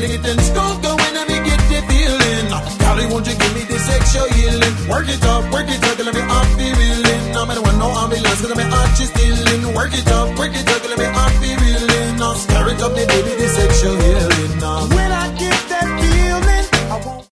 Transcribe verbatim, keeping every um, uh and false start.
getting it and don't go when I get the feeling. Golly, won't you give me this sexual healing? Work it up, work it up, let me off the reeling. I'm in one, no ambulance, cause I'm heart is stealing. Work it up, work it up, let me off the reeling. Now stir it up, baby.